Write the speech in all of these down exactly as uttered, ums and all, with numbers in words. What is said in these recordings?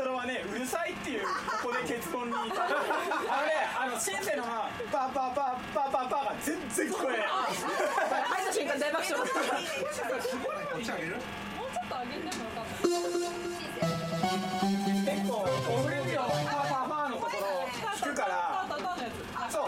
ロはねうるさいっていうここで結論に至る。あのねあのシンセのはパパパパパパが全然聞こえない。入った瞬間大爆笑。 こっちあげる？ もうちょっと上げてもよかった。 結構オフレディオパパパのところ聞くから。そう。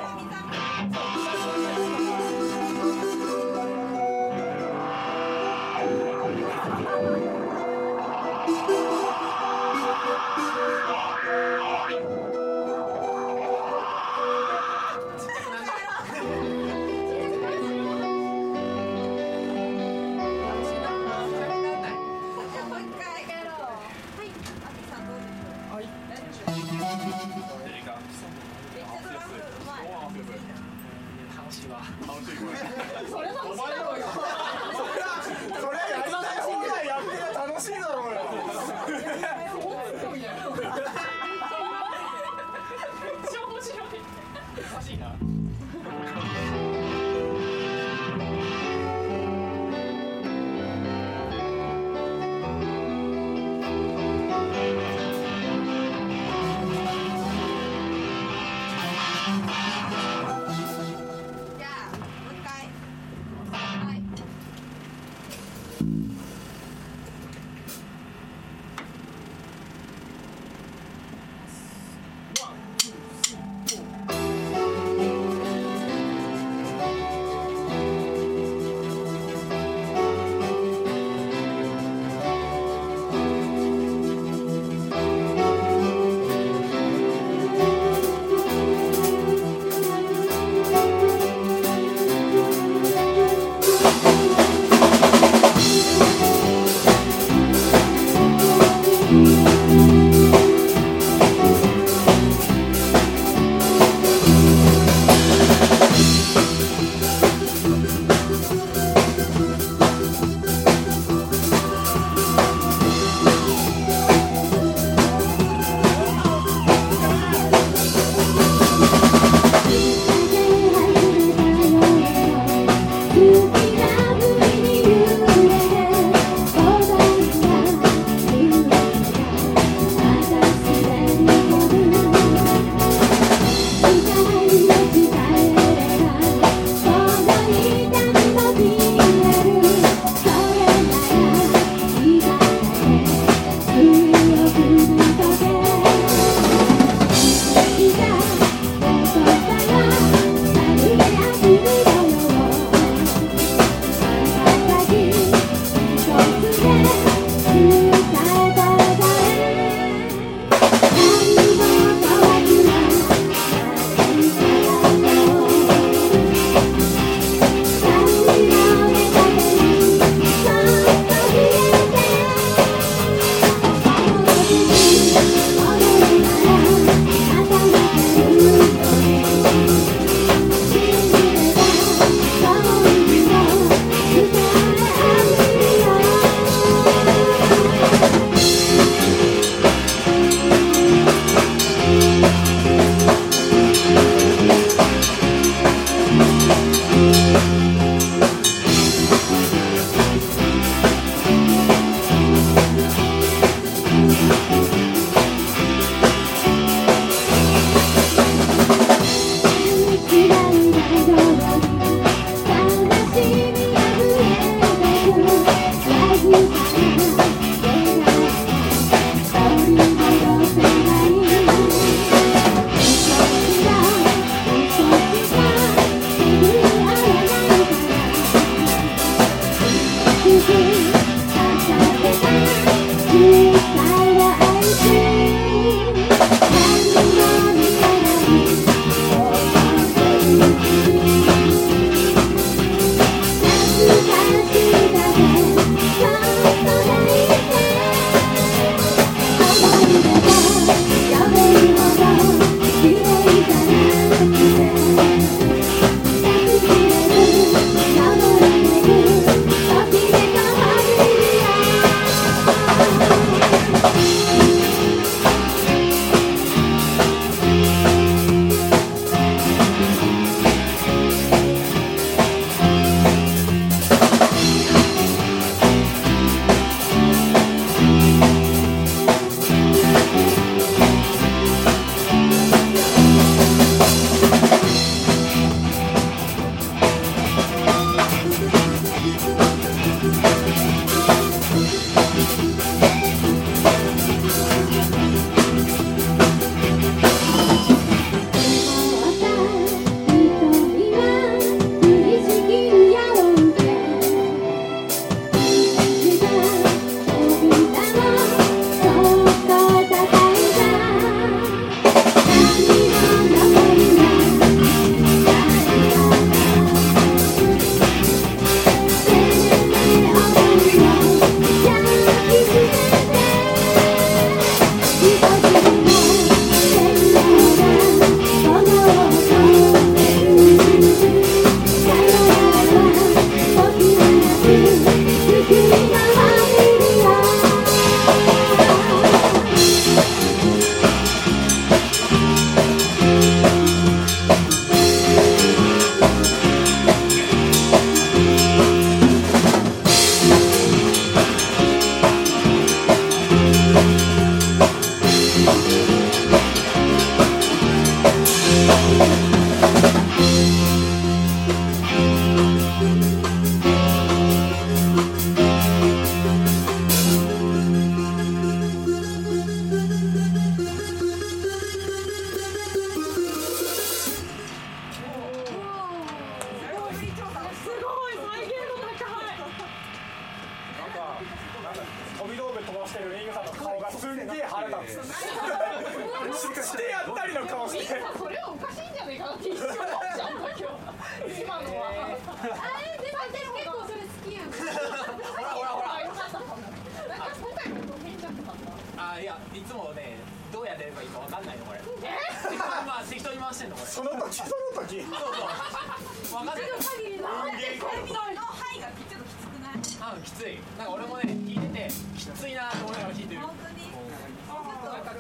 してやったりの顔してそれはおかしいんじゃないかなって一瞬思っちゃうんだけど今のはあれでも私結構それ好きやんほらほらほらよかったかもなんか今回も変じゃなかったあいやいつもねどうやってやればいいかわかんないのこれまあ適当に回してんのこれその時その時そうそうわかんない限りのテレビの範囲がちょっときつくない？ あきついなんか俺もね聞いててきついなと思いながら聞いてる本当に。ちょっとはい。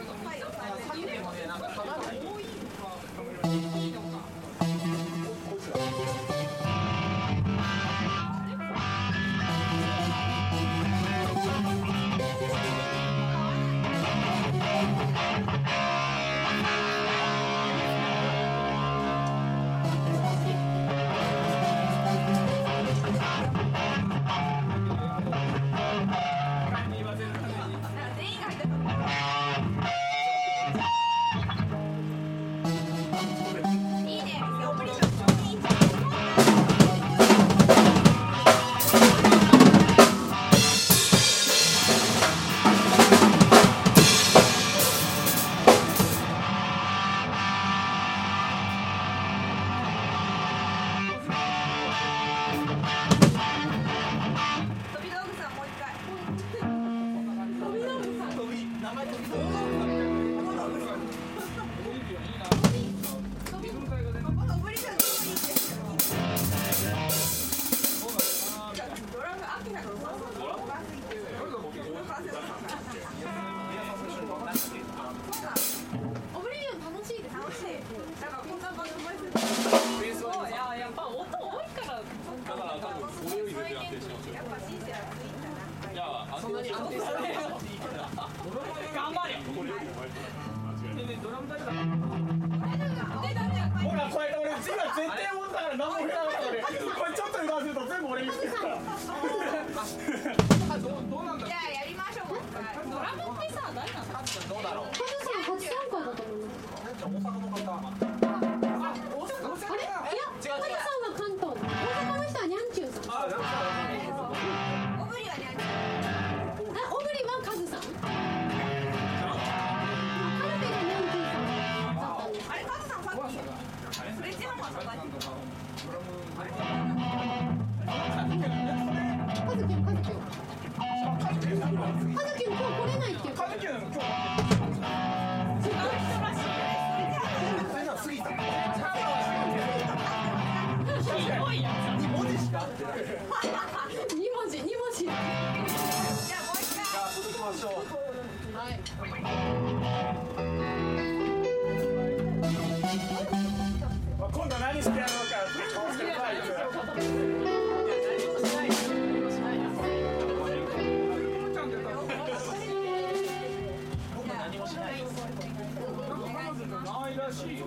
さっきでもねなんかかかんない多いのかいいのか全員が入ったと思う。いいね。オプリションちょうどいいんじゃない？飛び道具さんもう一回。オプリションちょうどいいんですよ。ドラム飽きたからそうそうドラムがついてる。 オブリビオン楽しいです楽しい。なんかこんなバンド前する。 そういややっぱ音多いからだから多分それよりベテランでしょやっぱシンセラついたな。 いやそんなに安定されない頑張れほらこうやって俺字が絶対思ったから何も振らなかったのにこれちょっと言わせると全部俺に来てるからじゃあやりましょう。もう一回ドラムってさ誰なのどうだろうカズさん初参加だと思います。あれ？いや、カズさんは関東で、大阪の人はニャンチューさん。 オブリはね。 あ、オブリはカズさん。カルベがニャンチューさんだったんです。 あれカズさんさっきスレッジハンマー叩いてた。 カズキュン、カズキュン。カズキュン、今日来れないっていう。 カズキュン今日二文字、二文字。 じゃあもう一回。 続きましょう今度何してやろうかって顔してるから何もしないないらしいよ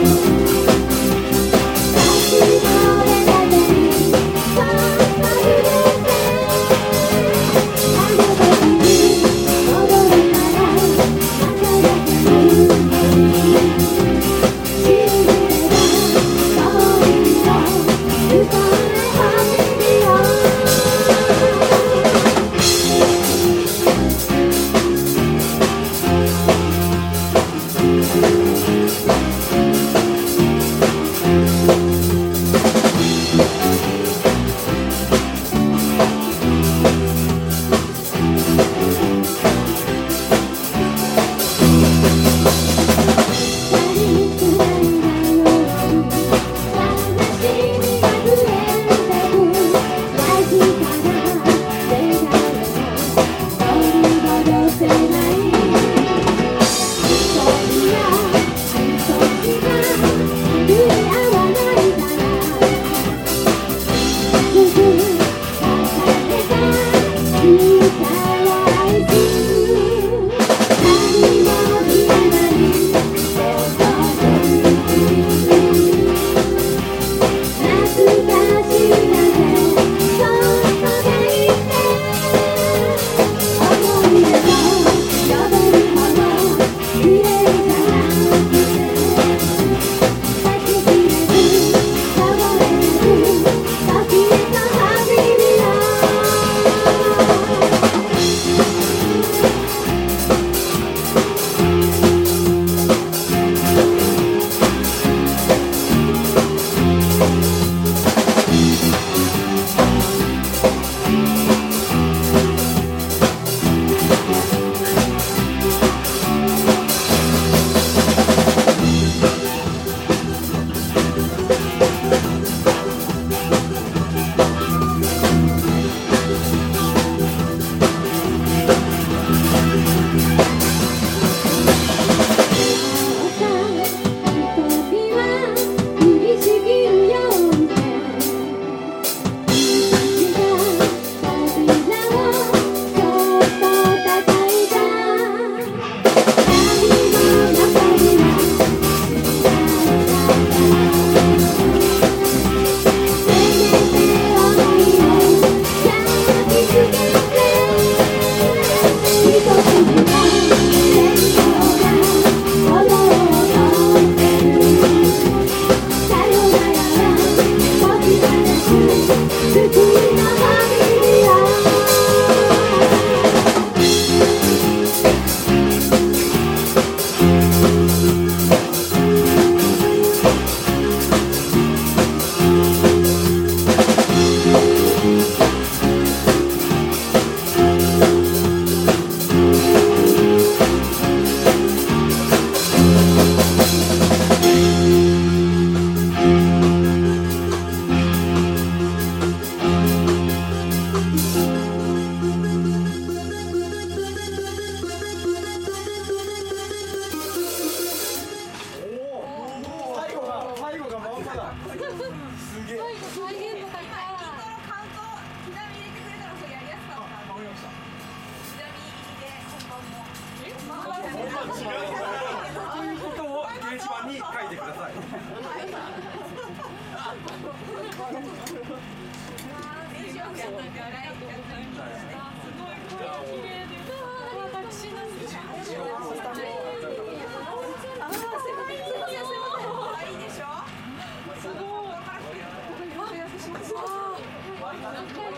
「 なんか